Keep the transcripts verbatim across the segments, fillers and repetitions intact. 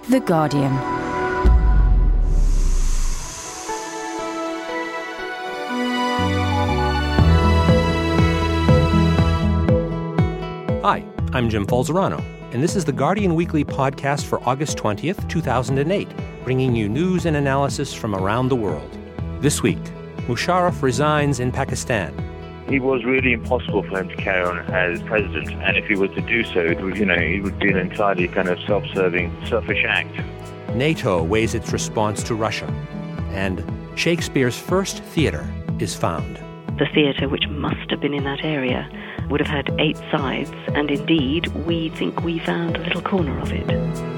The Guardian. Hi, I'm Jim Falzerano, and this is the Guardian Weekly podcast for August twentieth, two thousand eight, bringing you news and analysis from around the world. This week, Musharraf resigns in Pakistan. It was really impossible for him to carry on as president, and if he was to do so, it would, you know, it would be an entirely kind of self-serving, selfish act. NATO weighs its response to Russia, and Shakespeare's first theatre is found. The theatre, which must have been in that area, would have had eight sides, and indeed, we think we found a little corner of it.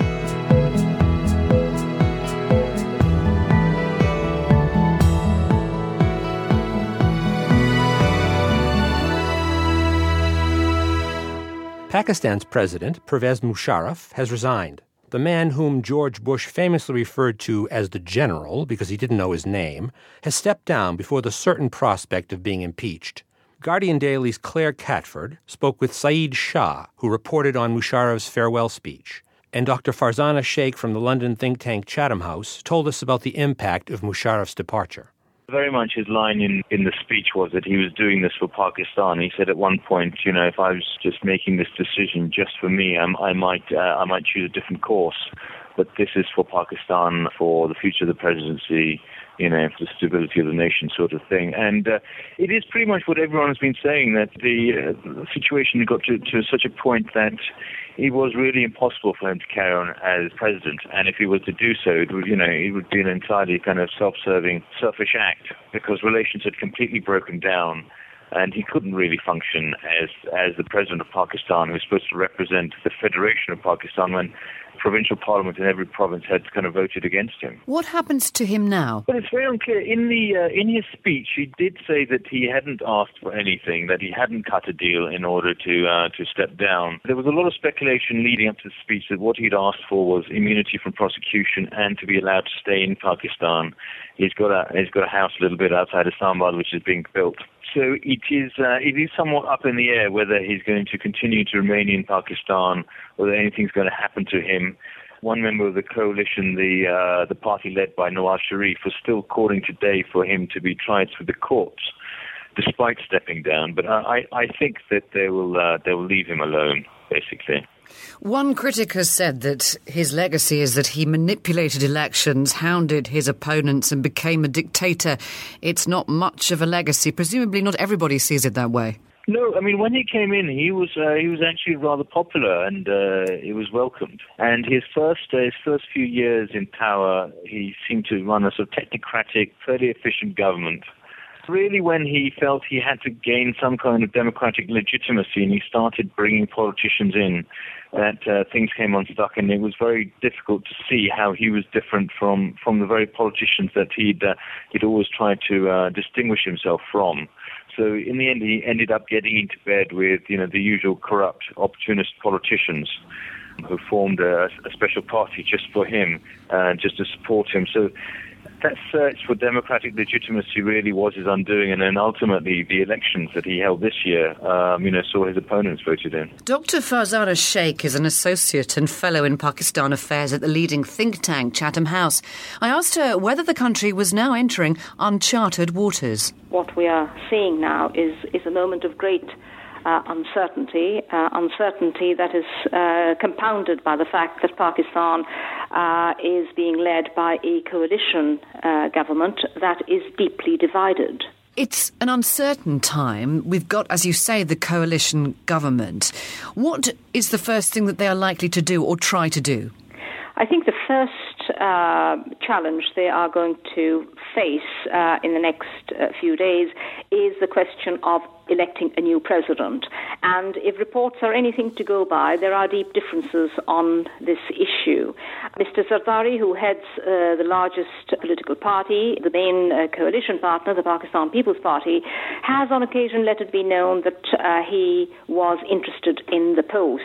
Pakistan's president, Pervez Musharraf, has resigned. The man whom George Bush famously referred to as the general, because he didn't know his name, has stepped down before the certain prospect of being impeached. Guardian Daily's Claire Catford spoke with Saeed Shah, who reported on Musharraf's farewell speech. And Doctor Farzana Sheikh from the London think tank Chatham House told us about the impact of Musharraf's departure. Very much his line in, in the speech was that he was doing this for Pakistan. He said at one point, you know, if I was just making this decision just for me, I, I might uh, I might choose a different course. But this is for Pakistan, for the future of the presidency, you know, for the stability of the nation sort of thing. And uh, it is pretty much what everyone has been saying, that the, uh, the situation got to, to such a point that it was really impossible for him to carry on as president. And if he was to do so, it would, you know, it would be an entirely kind of self-serving, selfish act, because relations had completely broken down. And he couldn't really function as as the president of Pakistan, who was supposed to represent the Federation of Pakistan, when provincial parliament in every province had kind of voted against him. What happens to him now? Well, it's very unclear. In the uh, in his speech, he did say that he hadn't asked for anything, that he hadn't cut a deal in order to uh, to step down. There was a lot of speculation leading up to the speech that what he'd asked for was immunity from prosecution and to be allowed to stay in Pakistan. He's got a he's got a house a little bit outside Islamabad, which is being built. So it is uh, it is somewhat up in the air whether he's going to continue to remain in Pakistan, whether anything's going to happen to him. One member of the coalition, the uh, the party led by Nawaz Sharif, was still calling today for him to be tried through the courts, despite stepping down. But I, I think that they will uh, they will leave him alone, basically. One critic has said that his legacy is that he manipulated elections, hounded his opponents and became a dictator. It's not much of a legacy. Presumably not everybody sees it that way. No, I mean, when he came in, he was uh, he was actually rather popular, and uh, he was welcomed. And his first uh, his first few years in power, he seemed to run a sort of technocratic, fairly efficient government. Really, when he felt he had to gain some kind of democratic legitimacy, and he started bringing politicians in, that uh, things came unstuck, and it was very difficult to see how he was different from, from the very politicians that he'd uh, he'd always tried to uh, distinguish himself from. So in the end, he ended up getting into bed with, you know, the usual corrupt, opportunist politicians who formed a, a special party just for him, uh, just to support him. So that search for democratic legitimacy really was his undoing, and then ultimately the elections that he held this year, um, you know, saw his opponents voted in. Doctor Farzana Sheikh is an associate and fellow in Pakistan affairs at the leading think tank Chatham House. I asked her whether the country was now entering uncharted waters. What we are seeing now is, is a moment of great Uh, uncertainty, uh, uncertainty that is uh, compounded by the fact that Pakistan uh, is being led by a coalition uh, government that is deeply divided. It's an uncertain time. We've got, as you say, the coalition government. What is the first thing that they are likely to do or try to do? I think the first uh, challenge they are going to face uh, in the next uh, few days is the question of electing a new president. And if reports are anything to go by, there are deep differences on this issue. Mister Zardari, who heads uh, the largest political party, the main uh, coalition partner, the Pakistan People's Party, has on occasion let it be known that uh, he was interested in the post.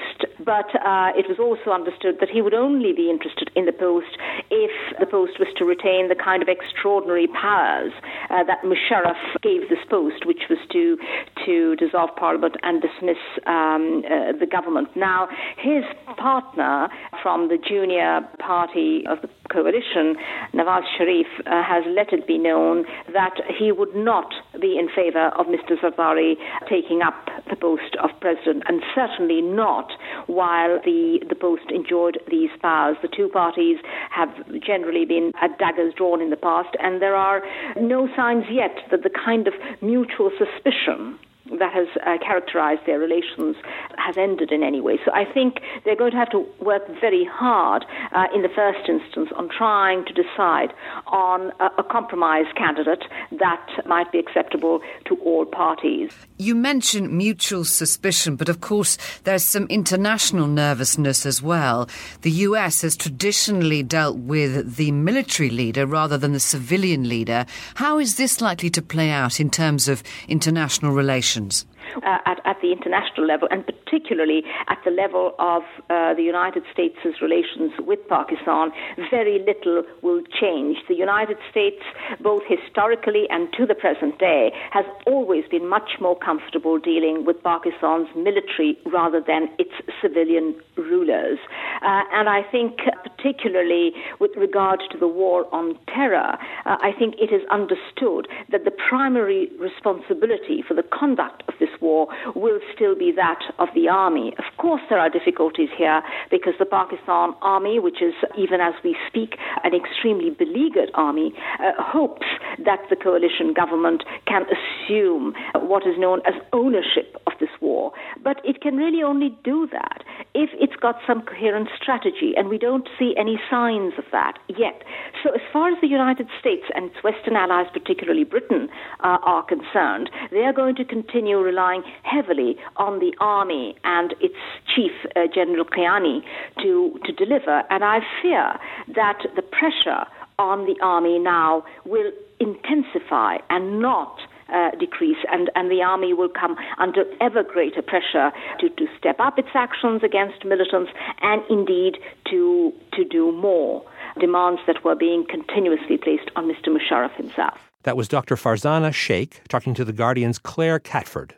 but uh, it was also understood that he would only be interested in the post if the post was to retain the kind of extraordinary powers uh, that Musharraf gave this post, which was to to dissolve Parliament and dismiss um, uh, the government. Now, his partner from the junior party of the coalition, Nawaz Sharif, uh, has let it be known that he would not be in favour of Mister Zardari taking up the post of president, and certainly not while the, the post enjoyed these powers. The two parties have generally been at daggers drawn in the past, and there are no signs yet that the kind of mutual suspicion that has uh, characterized their relations has ended in any way. So I think they're going to have to work very hard uh, in the first instance on trying to decide on a, a compromise candidate that might be acceptable to all parties. You mentioned mutual suspicion, but of course there's some international nervousness as well. The U S has traditionally dealt with the military leader rather than the civilian leader. How is this likely to play out in terms of international relations? Uh, at, at the international level, and particularly at the level of uh, the United States' relations with Pakistan, very little will change. The United States, both historically and to the present day, has always been much more comfortable dealing with Pakistan's military rather than its civilian rulers. Uh, and I think particularly with regard to the war on terror, uh, I think it is understood that the primary responsibility for the conduct of this war will still be that of the army. Of course, there are difficulties here because the Pakistan army, which is, even as we speak, an extremely beleaguered army, uh, hopes that the coalition government can assume what is known as ownership of this war. But it can really only do that if it's got some coherent strategy, and we don't see any signs of that yet. So as far as the United States and its Western allies, particularly Britain, uh, are concerned, they are going to continue relying heavily on the army and its chief, uh, General Kiani, to, to deliver. And I fear that the pressure on the army now will intensify and not Uh, decrease, and, and the army will come under ever greater pressure to, to step up its actions against militants and indeed to to do more, demands that were being continuously placed on Mister Musharraf himself. That was Doctor Farzana Sheikh talking to The Guardian's Claire Catford.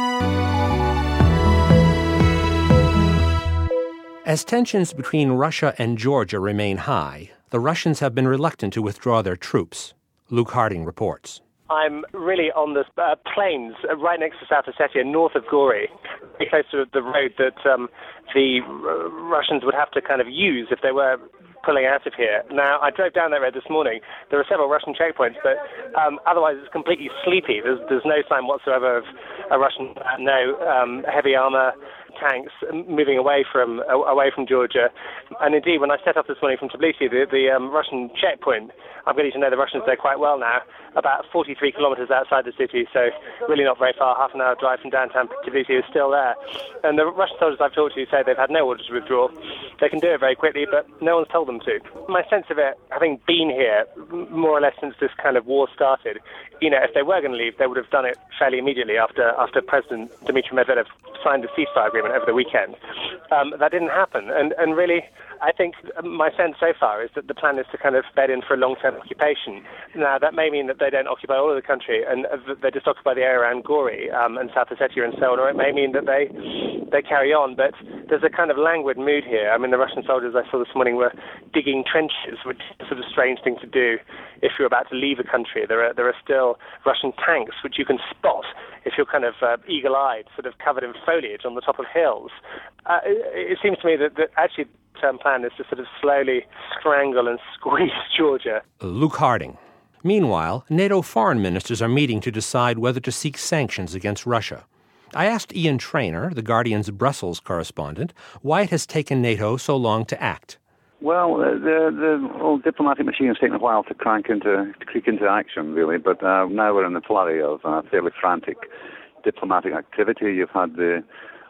As tensions between Russia and Georgia remain high, the Russians have been reluctant to withdraw their troops. Luke Harding reports. I'm really on the uh, plains uh, right next to South Ossetia, north of Gori, very close to the road that um, the uh, Russians would have to kind of use if they were pulling out of here. Now, I drove down that road this morning. There are several Russian checkpoints, but um, otherwise it's completely sleepy. There's, there's no sign whatsoever of a Russian, uh, no um, heavy armor, tanks moving away from uh, away from Georgia. And indeed, when I set off this morning from Tbilisi, the, the um, Russian checkpoint, I'm getting to know the Russians there quite well now, about forty-three kilometers outside the city, so really not very far, half an hour drive from downtown Tbilisi is still there. And the Russian soldiers I've talked to say they've had no orders to withdraw. They can do it very quickly, but no one's told them to. My sense of it, having been here more or less since this kind of war started, you know, if they were going to leave, they would have done it fairly immediately after after President Dmitry Medvedev signed the ceasefire agreement over the weekend. Um, that didn't happen, and, and really, I think my sense so far is that the plan is to kind of bed in for a long-term occupation. Now, that may mean that they don't occupy all of the country and they just occupy the area around Gori um, and South Ossetia and so on, or it may mean that they they carry on. But there's a kind of languid mood here. I mean, the Russian soldiers I saw this morning were digging trenches, which is a sort of strange thing to do if you're about to leave a country. There are there are still Russian tanks, which you can spot if you're kind of uh, eagle-eyed, sort of covered in foliage on the top of hills. Uh, it, it seems to me that, that actually the term plan is to sort of slowly strangle and squeeze Georgia. Luke Harding. Meanwhile, NATO foreign ministers are meeting to decide whether to seek sanctions against Russia. I asked Ian Traynor, The Guardian's Brussels correspondent, why it has taken NATO so long to act. Well, the, the old diplomatic machine has taken a while to crank into, to creak into action, really, but uh, now we're in the flurry of uh, fairly frantic diplomatic activity. You've had the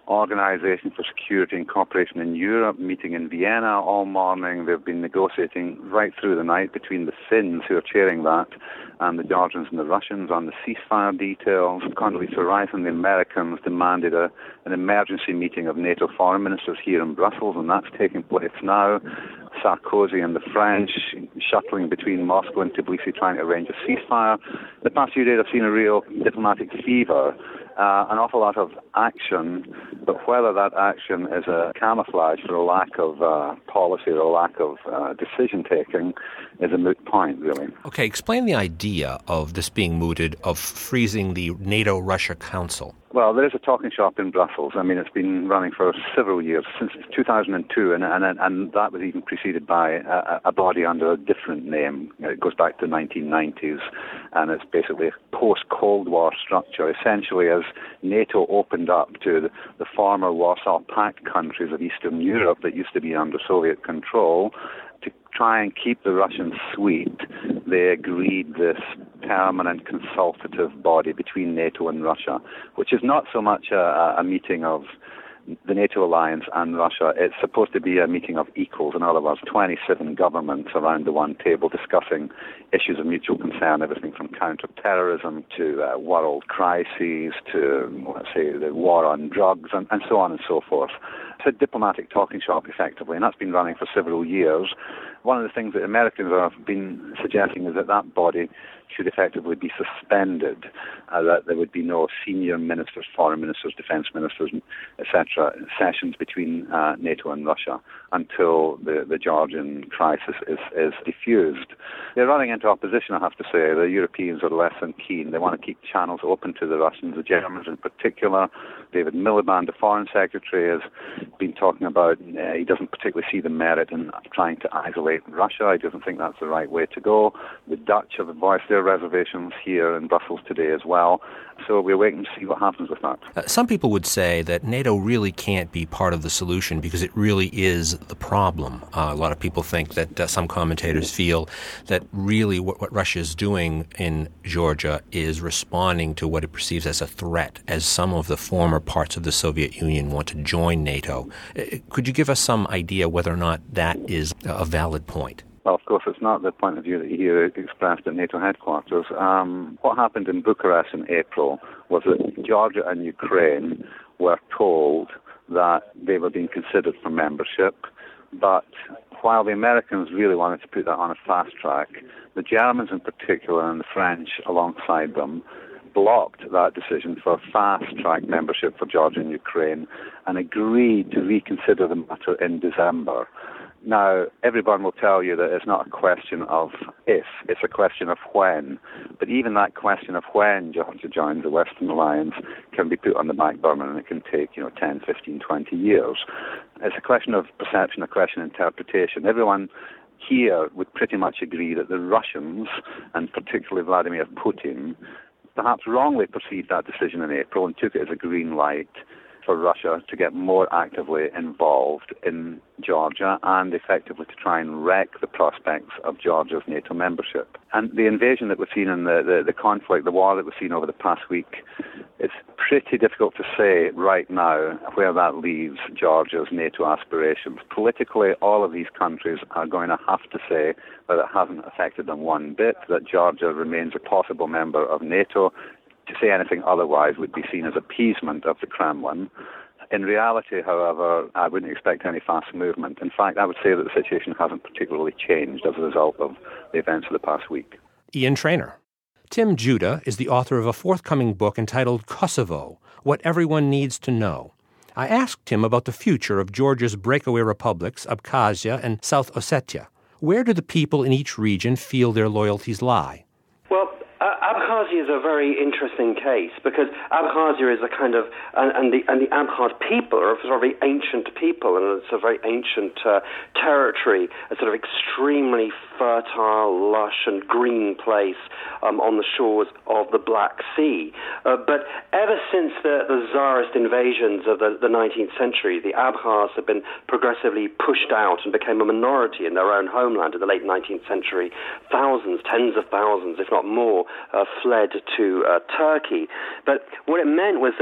Organisation for Security and Cooperation in Europe meeting in Vienna all morning. They've been negotiating right through the night between the Finns, who are chairing that, and the Georgians and the Russians on the ceasefire details. Condoleezza Rice and the Americans demanded a, an emergency meeting of NATO foreign ministers here in Brussels, and that's taking place now. Sarkozy and the French shuttling between Moscow and Tbilisi trying to arrange a ceasefire. The past few days have seen a real diplomatic fever, uh, an awful lot of action, but whether that action is a camouflage for a lack of uh, policy or a lack of uh, decision-taking is a moot point, really. Okay, explain the idea of this being mooted, of freezing the NATO-Russia Council. Well, there is a talking shop in Brussels. I mean, it's been running for several years, since two thousand two, and and, and that was even preceded by a, a body under a different name. It goes back to the nineteen nineties, and it's basically a post-Cold War structure. Essentially, as NATO opened up to the, the former Warsaw Pact countries of Eastern Europe that used to be under Soviet control, to try and keep the Russians sweet, they agreed this permanent consultative body between NATO and Russia, which is not so much a, a meeting of the NATO alliance and Russia. It's supposed to be a meeting of equals. In other words, twenty-seven governments around the one table discussing issues of mutual concern, everything from counter-terrorism to uh, world crises to, let's say, the war on drugs and, and so on and so forth. It's a diplomatic talking shop, effectively, and that's been running for several years. One of the things that Americans have been suggesting is that that body should effectively be suspended, uh, that there would be no senior ministers, foreign ministers, defense ministers, et cetera, sessions between uh, NATO and Russia until the, the Georgian crisis is, is diffused. They're running into opposition, I have to say. The Europeans are less than keen. They want to keep channels open to the Russians, the Germans in particular. David Miliband, the foreign secretary, has been talking about uh, he doesn't particularly see the merit in trying to isolate Russia. He doesn't think that's the right way to go. The Dutch have voiced their reservations here in Brussels today as well. So we're waiting to see what happens with that. Uh, some people would say that NATO really can't be part of the solution because it really is the problem. Uh, a lot of people think that uh, some commentators feel that really what, what Russia is doing in Georgia is responding to what it perceives as a threat, as some of the former parts of the Soviet Union want to join NATO. Uh, could you give us some idea whether or not that is a valid point? Well, of course, it's not the point of view that you hear expressed at NATO headquarters. Um, what happened in Bucharest in April was that Georgia and Ukraine were told that they were being considered for membership, but while the Americans really wanted to put that on a fast track, the Germans in particular and the French alongside them blocked that decision for fast-track membership for Georgia and Ukraine and agreed to reconsider the matter in December. Now, everyone will tell you that it's not a question of if, it's a question of when. But even that question of when Georgia joins the Western Alliance can be put on the back burner, and it can take, you know, ten, fifteen, twenty years. It's a question of perception, a question of interpretation. Everyone here would pretty much agree that the Russians, and particularly Vladimir Putin, perhaps wrongly perceived that decision in April and took it as a green light for Russia to get more actively involved in Georgia and effectively to try and wreck the prospects of Georgia's NATO membership. And the invasion that we've seen in the, the, the conflict, the war that we've seen over the past week, it's pretty difficult to say right now where that leaves Georgia's NATO aspirations. Politically, all of these countries are going to have to say that it hasn't affected them one bit, that Georgia remains a possible member of NATO. To say anything otherwise would be seen as appeasement of the Kremlin. In reality, however, I wouldn't expect any fast movement. In fact, I would say that the situation hasn't particularly changed as a result of the events of the past week. Ian Trainer. Tim Judah is the author of a forthcoming book entitled Kosovo, What Everyone Needs to Know. I asked him about the future of Georgia's breakaway republics, Abkhazia and South Ossetia. Where do the people in each region feel their loyalties lie? Well, Uh, Abkhazia is a very interesting case because Abkhazia is a kind of, and, and the and the Abkhaz people are a sort of very ancient people, and it's a very ancient uh, territory, a sort of extremely fertile, lush, and green place um, on the shores of the Black Sea. Uh, but ever since the, the Tsarist invasions of the, the nineteenth century, the Abkhaz have been progressively pushed out and became a minority in their own homeland in the late nineteenth century. Thousands, tens of thousands, if not more, Uh, fled to uh, Turkey. But what it meant was that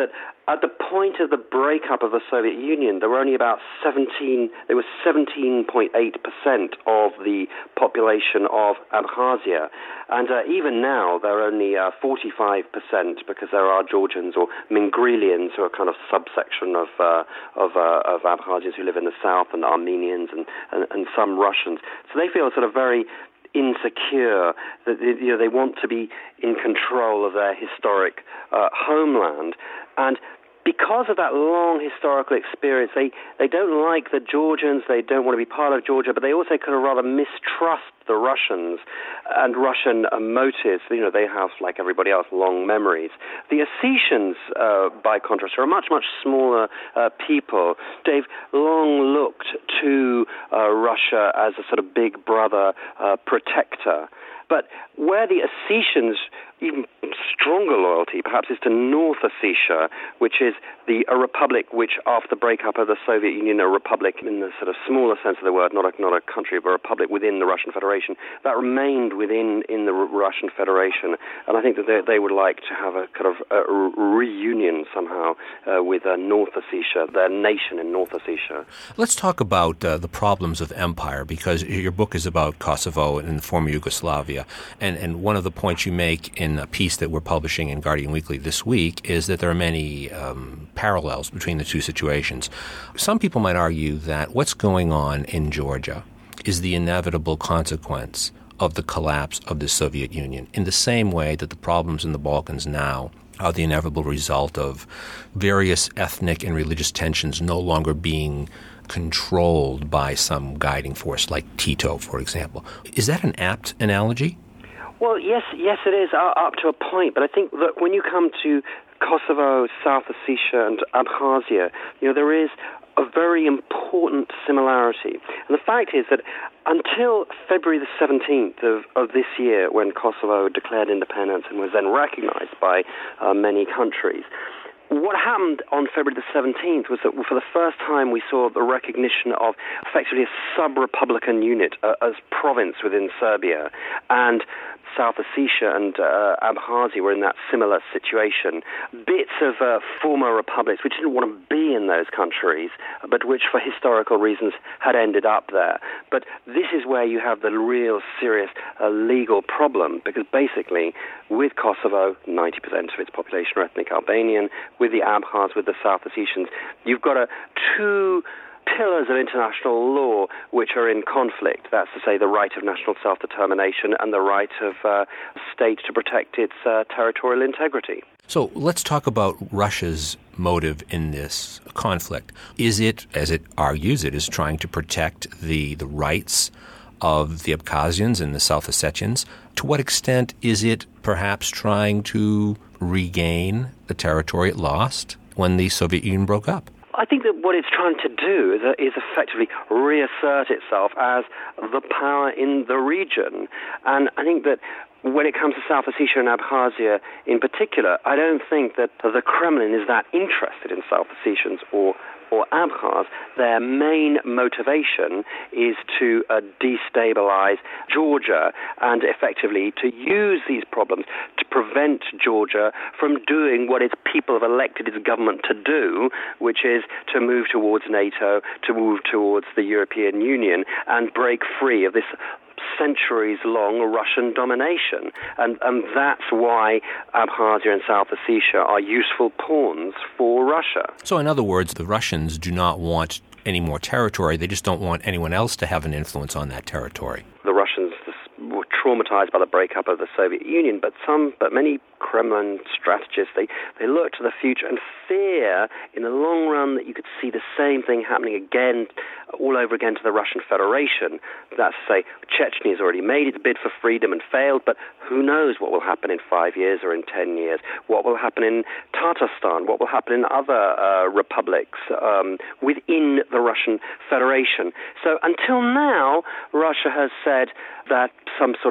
at the point of the breakup of the Soviet Union, there were only about seventeen, there was seventeen point eight percent of the population of Abkhazia. And uh, even now, they're only uh, forty-five percent because there are Georgians or Mingrelians who are kind of subsection of uh, of, uh, of Abkhazians who live in the south, and Armenians and, and, and some Russians. So they feel sort of very insecure, that you know, they want to be in control of their historic uh, homeland. And because of that long historical experience, they, they don't like the Georgians, they don't want to be part of Georgia, but they also kind of rather mistrust the Russians and Russian uh, motives. You know, they have, like everybody else, long memories. The Ossetians, uh, by contrast, are a much, much smaller uh, people. They've long looked to uh, Russia as a sort of big brother uh, protector. But where the Ossetians, even stronger loyalty, perhaps, is to North Ossetia, which is the a republic which, after the breakup of the Soviet Union, a republic in the sort of smaller sense of the word, not a, not a country, but a republic within the Russian Federation, that remained within in the R- Russian Federation. And I think that they, they would like to have a kind of a reunion somehow uh, with uh, North Ossetia, their nation in North Ossetia. Let's talk about uh, the problems of empire, because your book is about Kosovo and former Yugoslavia. And, and one of the points you make in a piece that we're publishing in Guardian Weekly this week is that there are many um, parallels between the two situations. Some people might argue that what's going on in Georgia is the inevitable consequence of the collapse of the Soviet Union, in the same way that the problems in the Balkans now are the inevitable result of various ethnic and religious tensions no longer being controlled by some guiding force like Tito, for example. Is that an apt analogy? Well, yes, yes, it is, uh, up to a point. But I think that when you come to Kosovo, South Ossetia, and Abkhazia, you know, there is a very important similarity. And the fact is that until February the seventeenth of, of this year, when Kosovo declared independence and was then recognized by uh, many countries, what happened on February the seventeenth was that for the first time we saw the recognition of effectively a sub-republican unit, uh, as province within Serbia, and South Ossetia and uh, Abkhazia were in that similar situation. Bits of uh, former republics which didn't want to be in those countries, but which for historical reasons had ended up there. But this is where you have the real serious uh, legal problem, because basically with Kosovo, ninety percent of its population are ethnic Albanian, with the Abkhaz, with the South Ossetians, you've got a two pillars of international law which are in conflict. That's to say, the right of national self-determination and the right of uh, state to protect its uh, territorial integrity. So let's talk about Russia's motive in this conflict. Is it, as it argues, it is trying to protect the, the rights of the Abkhazians and the South Ossetians? To what extent is it perhaps trying to regain the territory it lost when the Soviet Union broke up? I think that what it's trying to do is, uh, is effectively reassert itself as the power in the region. And I think that when it comes to South Ossetia and Abkhazia in particular, I don't think that the Kremlin is that interested in South Ossetians or or Abkhaz. Their main motivation is to uh, destabilize Georgia and effectively to use these problems to prevent Georgia from doing what its people have elected its government to do, which is to move towards NATO, to move towards the European Union and break free of this centuries-long Russian domination. And, and that's why Abkhazia and South Ossetia are useful pawns for Russia. So in other words, the Russians do not want any more territory. They just don't want anyone else to have an influence on that territory. The Russians were traumatized by the breakup of the Soviet Union, but some, but many Kremlin strategists, they, they look to the future and fear in the long run that you could see the same thing happening again, all over again to the Russian Federation. That's to say, Chechnya has already made its bid for freedom and failed, but who knows what will happen in five years or in ten years? What will happen in Tatarstan? What will happen in other uh, republics um, within the Russian Federation? So until now, Russia has said that some sort of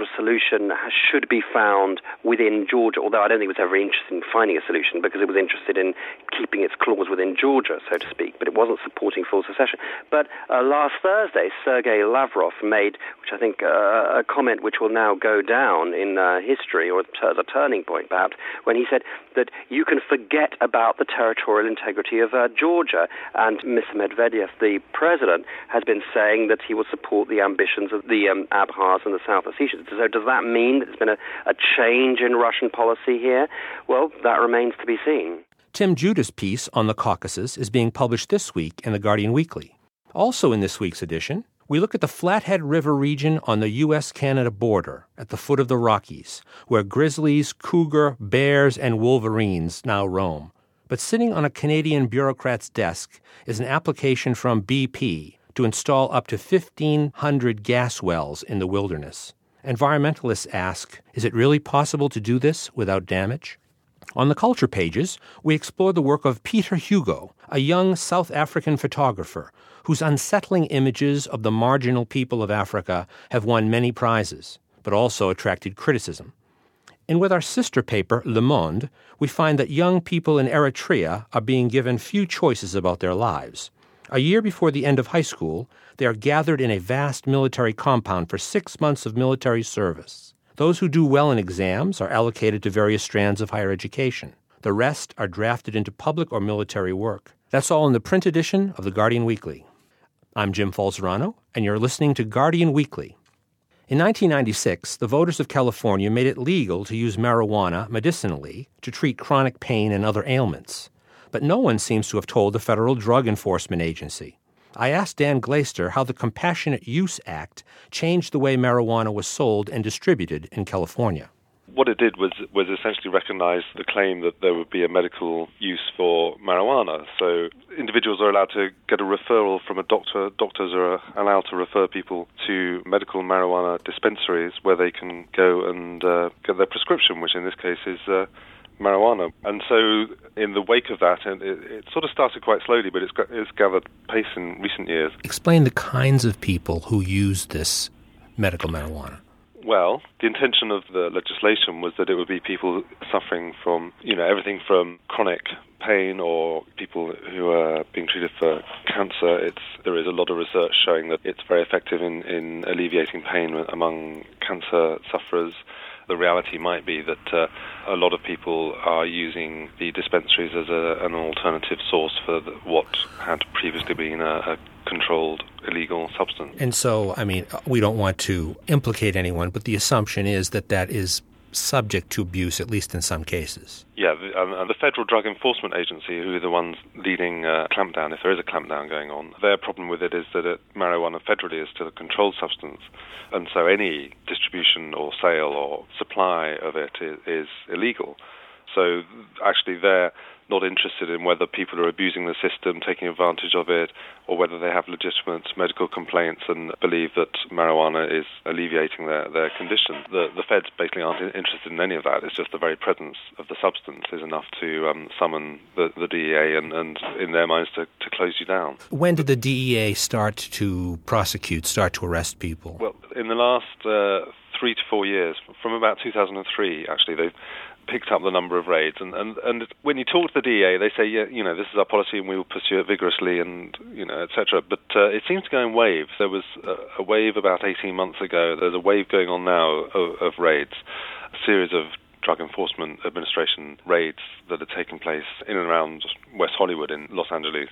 sort of solution should be found within Georgia, although I don't think it was ever interested in finding a solution because it was interested in keeping its claws within Georgia, so to speak, but it wasn't supporting full secession. But uh, last Thursday, Sergei Lavrov made, which I think uh, a comment which will now go down in uh, history, or as a turning point perhaps, when he said that you can forget about the territorial integrity of uh, Georgia, and Mister Medvedev, the president, has been saying that he will support the ambitions of the um, Abkhaz and the South Ossetians. So does that mean that there's been a, a change in Russian policy here? Well, that remains to be seen. Tim Judah's piece on the Caucasus is being published this week in The Guardian Weekly. Also in this week's edition, we look at the Flathead River region on the U S Canada border at the foot of the Rockies, where grizzlies, cougar, bears, and wolverines now roam. But sitting on a Canadian bureaucrat's desk is an application from B P to install up to fifteen hundred gas wells in the wilderness. Environmentalists ask, is it really possible to do this without damage? On the culture pages, we explore the work of Peter Hugo, a young South African photographer whose unsettling images of the marginal people of Africa have won many prizes, but also attracted criticism. And with our sister paper, Le Monde, we find that young people in Eritrea are being given few choices about their lives. A year before the end of high school, they are gathered in a vast military compound for six months of military service. Those who do well in exams are allocated to various strands of higher education. The rest are drafted into public or military work. That's all in the print edition of The Guardian Weekly. I'm Jim Falzerano, and you're listening to Guardian Weekly. In nineteen ninety-six, the voters of California made it legal to use marijuana medicinally to treat chronic pain and other ailments. But no one seems to have told the Federal Drug Enforcement Agency. I asked Dan Glaister how the Compassionate Use Act changed the way marijuana was sold and distributed in California. What it did was was essentially recognize the claim that there would be a medical use for marijuana. So individuals are allowed to get a referral from a doctor. Doctors are allowed to refer people to medical marijuana dispensaries where they can go and uh, get their prescription, which in this case is uh, marijuana. And so in the wake of that, and it, it sort of started quite slowly, but it's, it's gathered pace in recent years. Explain the kinds of people who use this medical marijuana. Well, the intention of the legislation was that it would be people suffering from, you know, everything from chronic pain or people who are being treated for cancer. It's there is a lot of research showing that it's very effective in, in alleviating pain among cancer sufferers. The reality might be that uh, a lot of people are using the dispensaries as a, an alternative source for the, what had previously been a, a controlled illegal substance. And so, I mean, we don't want to implicate anyone, but the assumption is that that is subject to abuse, at least in some cases. Yeah, the, and the Federal Drug Enforcement Agency, who are the ones leading a clampdown, if there is a clampdown going on, their problem with it is that it, marijuana federally is still a controlled substance, and so any distribution or sale or supply of it is, is illegal. So actually they're not interested in whether people are abusing the system, taking advantage of it, or whether they have legitimate medical complaints and believe that marijuana is alleviating their, their condition. The, the feds basically aren't interested in any of that. It's just the very presence of the substance is enough to um, summon the, the D E A and, and, in their minds, to, to close you down. When did the D E A start to prosecute, start to arrest people? Well, in the last uh, three to four years, from about two thousand three, actually, they've picked up the number of raids, and, and, and when you talk to the D E A, they say, yeah, you know, this is our policy and we will pursue it vigorously, and, you know, et cetera. But uh, it seems to go in waves. There was a, a wave about eighteen months ago. There's a wave going on now of, of raids, a series of Drug Enforcement Administration raids that are taking place in and around West Hollywood in Los Angeles,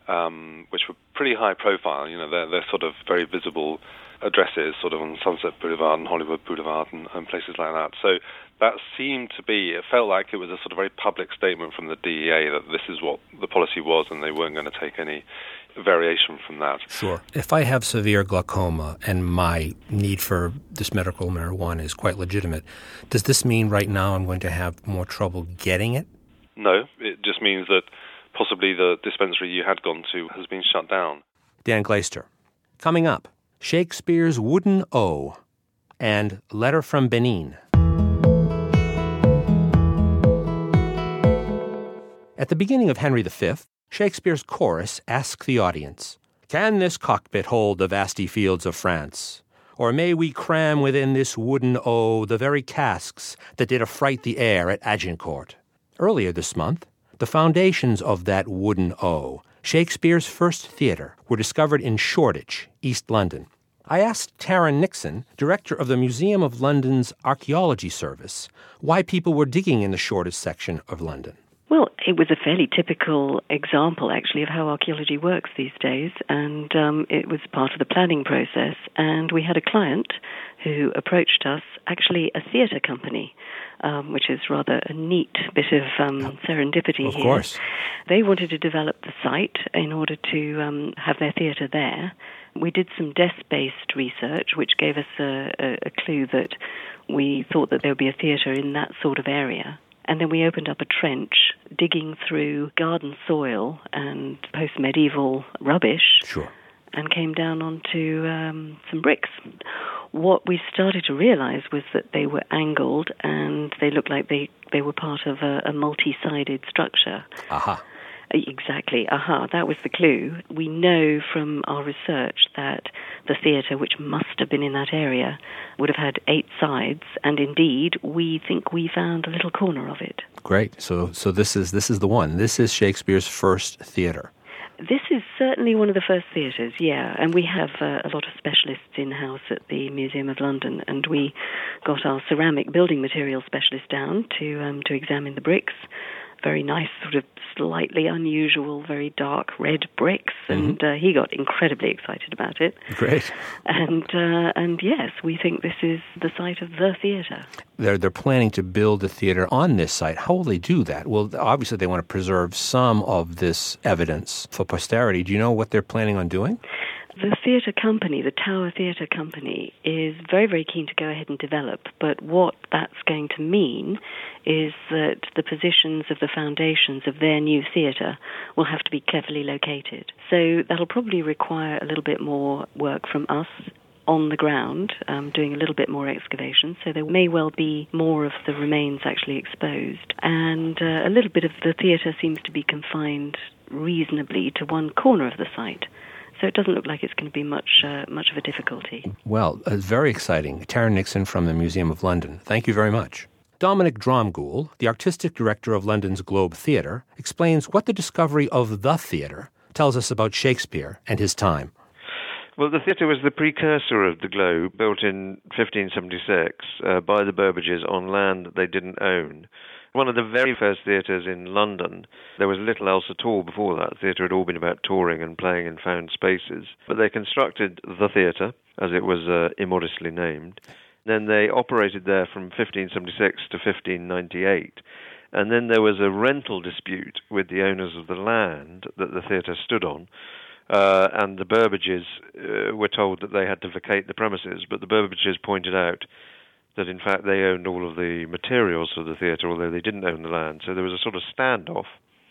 um, which were pretty high profile. You know, they're, they're sort of very visible addresses, sort of on Sunset Boulevard and Hollywood Boulevard and, and places like that. So that seemed to be, it felt like it was a sort of very public statement from the D E A that this is what the policy was and they weren't going to take any variation from that. Sure. If I have severe glaucoma and my need for this medical marijuana is quite legitimate, does this mean right now I'm going to have more trouble getting it? No, it just means that possibly the dispensary you had gone to has been shut down. Dan Glaister. Coming up, Shakespeare's Wooden O and Letter from Benin. At the beginning of Henry the Fifth, Shakespeare's chorus asks the audience, "Can this cockpit hold the vasty fields of France? Or may we cram within this wooden O the very casks that did affright the air at Agincourt? Earlier this month, the foundations of that wooden O, Shakespeare's first theatre, were discovered in Shoreditch, East London. I asked Taryn Nixon, director of the Museum of London's Archaeology Service, why people were digging in the Shoreditch section of London. Well, it was a fairly typical example, actually, of how archaeology works these days, and um, it was part of the planning process. And we had a client who approached us, actually a theatre company, um, which is rather a neat bit of um, serendipity of here. Of course. They wanted to develop the site in order to um, have their theatre there. We did some desk-based research, which gave us a, a, a clue that we thought that there would be a theatre in that sort of area. And then we opened up a trench, digging through garden soil and post-medieval rubbish, sure. and came down onto um, some bricks. What we started to realize was that they were angled and they looked like they, they were part of a, a multi-sided structure. Aha. Exactly, aha, that was the clue. We know from our research that the theatre, which must have been in that area, would have had eight sides, and indeed, we think we found a little corner of it. Great. So so this is this is the one. This is Shakespeare's first theatre. This is certainly one of the first theatres, yeah, and we have uh, a lot of specialists in-house at the Museum of London, and we got our ceramic building material specialist down to um, to examine the bricks. Very nice, sort of slightly unusual, very dark red bricks, and mm-hmm. uh, he got incredibly excited about it. Great. And uh, and yes, we think this is the site of the theatre. They're they're planning to build a theatre on this site. How will they do that? Well, obviously they want to preserve some of this evidence for posterity. Do you know what they're planning on doing? The theatre company, the Tower Theatre Company, is very, very keen to go ahead and develop, but what that's going to mean is that the positions of the foundations of their new theatre will have to be cleverly located. So that'll probably require a little bit more work from us on the ground, um, doing a little bit more excavation, so there may well be more of the remains actually exposed. And uh, a little bit of the theatre seems to be confined reasonably to one corner of the site. So it doesn't look like it's going to be much uh, much of a difficulty. Well, it's very exciting. Taryn Nixon from the Museum of London. Thank you very much. Dominic Dromgoole, the artistic director of London's Globe Theatre, explains what the discovery of the theatre tells us about Shakespeare and his time. Well, the theatre was the precursor of the Globe, built in fifteen seventy-six uh, by the Burbages on land that they didn't own. One of the very first theatres in London. There was little else at all before that. Theatre had all been about touring and playing in found spaces. But they constructed the theatre, as it was uh, immodestly named. Then they operated there from fifteen seventy-six to fifteen ninety-eight. And then there was a rental dispute with the owners of the land that the theatre stood on. Uh, and the Burbages uh, were told that they had to vacate the premises. But the Burbages pointed out that in fact they owned all of the materials for the theatre, although they didn't own the land. So there was a sort of standoff.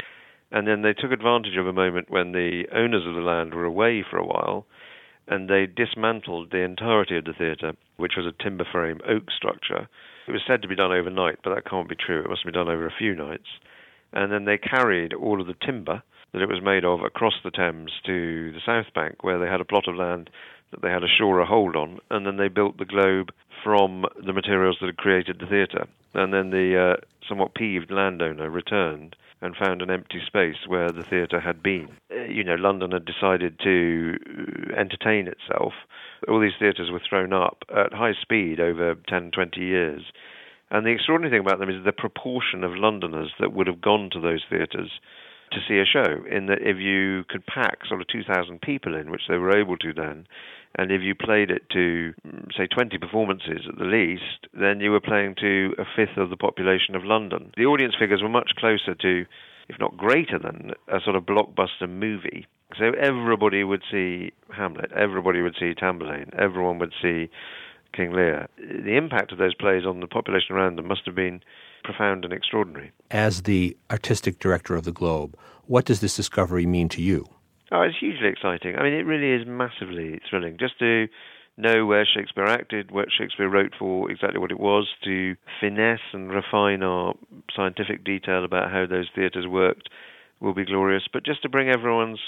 And then they took advantage of a moment when the owners of the land were away for a while, and they dismantled the entirety of the theatre, which was a timber frame oak structure. It was said to be done overnight, but that can't be true. It must have been done over a few nights. And then they carried all of the timber that it was made of across the Thames to the South Bank, where they had a plot of land that they had a surer hold on, and then they built the Globe from the materials that had created the theatre. And then the uh, somewhat peeved landowner returned and found an empty space where the theatre had been. Uh, you know, London had decided to entertain itself. All these theatres were thrown up at high speed over ten, twenty years. And the extraordinary thing about them is the proportion of Londoners that would have gone to those theatres to see a show, in that if you could pack sort of two thousand people in, which they were able to then, and if you played it to, say, twenty performances at the least, then you were playing to a fifth of the population of London. The audience figures were much closer to, if not greater than, a sort of blockbuster movie. So everybody would see Hamlet, everybody would see Tamburlaine, everyone would see King Lear. The impact of those plays on the population around them must have been profound and extraordinary. As the artistic director of the Globe, what does this discovery mean to you? Oh, it's hugely exciting. I mean, it really is massively thrilling. Just to know where Shakespeare acted, what Shakespeare wrote for, exactly what it was, to finesse and refine our scientific detail about how those theatres worked will be glorious. But just to bring everyone's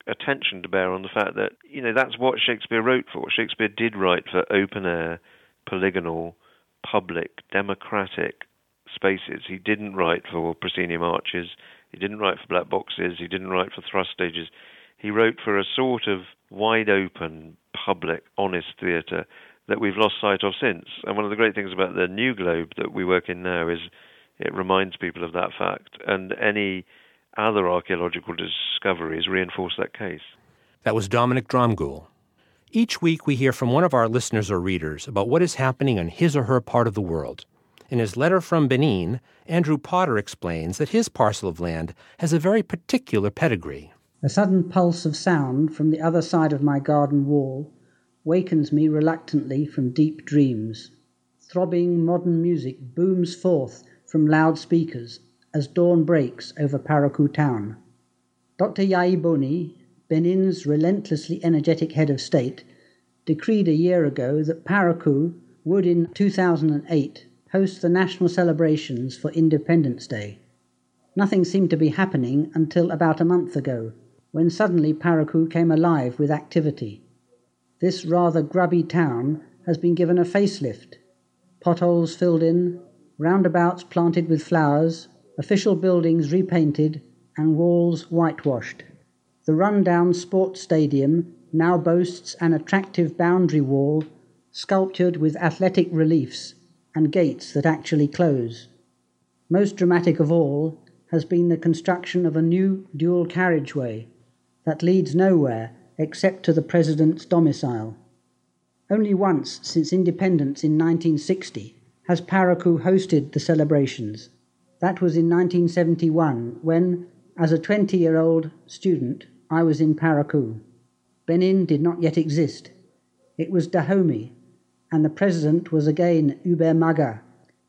attention to bear on the fact that, you know, that's what Shakespeare wrote for. Shakespeare did write for open-air, polygonal, public, democratic spaces. He didn't write for proscenium arches. He didn't write for black boxes. He didn't write for thrust stages. He wrote for a sort of wide-open, public, honest theatre that we've lost sight of since. And one of the great things about the New Globe that we work in now is it reminds people of that fact. And any other archaeological discoveries reinforce that case. That was Dominic Dromgoole. Each week we hear from one of our listeners or readers about what is happening in his or her part of the world. In his letter from Benin, Andrew Potter explains that his parcel of land has a very particular pedigree. A sudden pulse of sound from the other side of my garden wall wakens me reluctantly from deep dreams. Throbbing modern music booms forth from loudspeakers as dawn breaks over Parakou town. Doctor Yayi Boni, Benin's relentlessly energetic head of state, decreed a year ago that Parakou would in two thousand eight host the national celebrations for Independence Day. Nothing seemed to be happening until about a month ago, when suddenly Parakou came alive with activity. This rather grubby town has been given a facelift. Potholes filled in, roundabouts planted with flowers, official buildings repainted, and walls whitewashed. The run-down sports stadium now boasts an attractive boundary wall sculptured with athletic reliefs and gates that actually close. Most dramatic of all has been the construction of a new dual carriageway that leads nowhere except to the president's domicile. Only once since independence in nineteen sixty has Parakou hosted the celebrations. That was in nineteen seventy-one, when, as a twenty-year-old student, I was in Parakou. Benin did not yet exist. It was Dahomey, and the president was again Hubert Maga.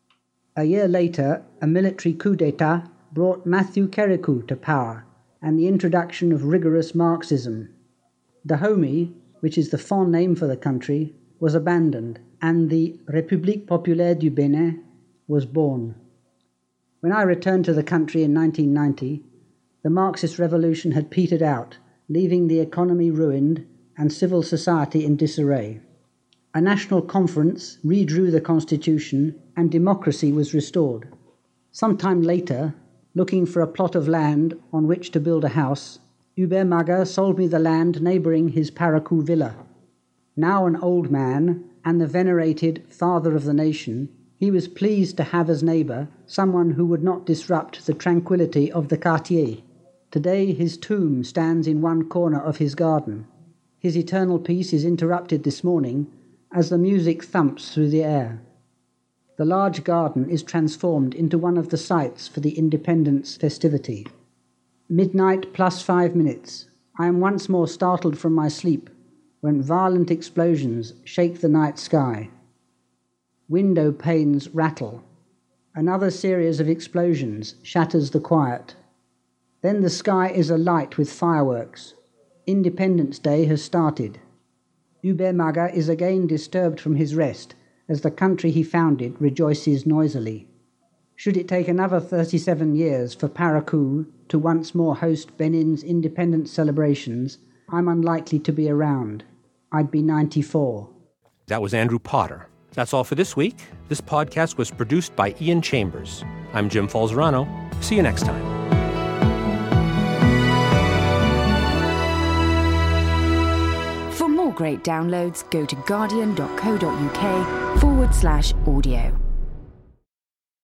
A year later, a military coup d'etat brought Matthew Kérékou to power, and the introduction of rigorous Marxism. Dahomey, which is the fond name for the country, was abandoned, and the République Populaire du Bénin was born. When I returned to the country in nineteen ninety, the Marxist revolution had petered out, leaving the economy ruined and civil society in disarray. A national conference redrew the constitution and democracy was restored. Sometime later, looking for a plot of land on which to build a house, Hubert Maga sold me the land neighbouring his Parakou villa. Now an old man and the venerated father of the nation, he was pleased to have as neighbour someone who would not disrupt the tranquillity of the quartier. Today his tomb stands in one corner of his garden. His eternal peace is interrupted this morning as the music thumps through the air. The large garden is transformed into one of the sites for the independence festivity. Midnight plus five minutes. I am once more startled from my sleep when violent explosions shake the night sky. Window panes rattle. Another series of explosions shatters the quiet. Then the sky is alight with fireworks. Independence Day has started. Hubert Maga is again disturbed from his rest as the country he founded rejoices noisily. Should it take another thirty-seven years for Parakou to once more host Benin's independence celebrations, I'm unlikely to be around. I'd be ninety-four. That was Andrew Potter. That's all for this week. This podcast was produced by Ian Chambers. I'm Jim Falzerano. See you next time. For more great downloads, go to guardian.co.uk forward slash audio.